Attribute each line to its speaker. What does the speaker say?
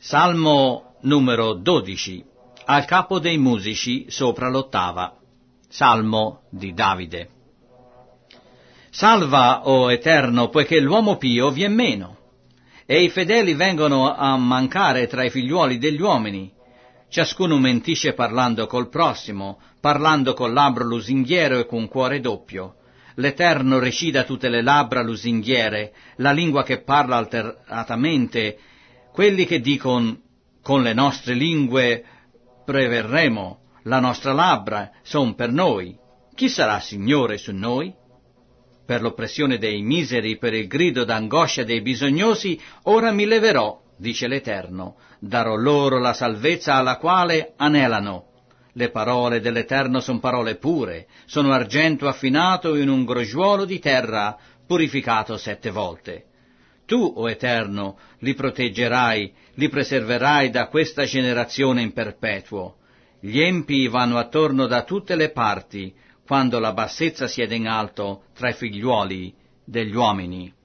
Speaker 1: Salmo numero 12, al capo dei musici sopra l'ottava. Salmo di Davide. Salva, o Eterno, poiché l'uomo pio vien meno, e i fedeli vengono a mancare tra i figliuoli degli uomini. Ciascuno mentisce parlando col prossimo, parlando col labbro lusinghiero e con cuore doppio. L'Eterno recida tutte le labbra lusinghiere, la lingua che parla alteratamente, quelli che dicono con le nostre lingue preverremo, la nostra labbra son per noi. Chi sarà Signore su noi? Per l'oppressione dei miseri, per il grido d'angoscia dei bisognosi, ora mi leverò, dice l'Eterno, darò loro la salvezza alla quale anelano. Le parole dell'Eterno son parole pure, sono argento affinato in un crogiuolo di terra, purificato 7 volte. Tu, o Eterno, li proteggerai, li preserverai da questa generazione in perpetuo. Gli empi vanno attorno da tutte le parti, quando la bassezza siede in alto tra i figliuoli degli uomini.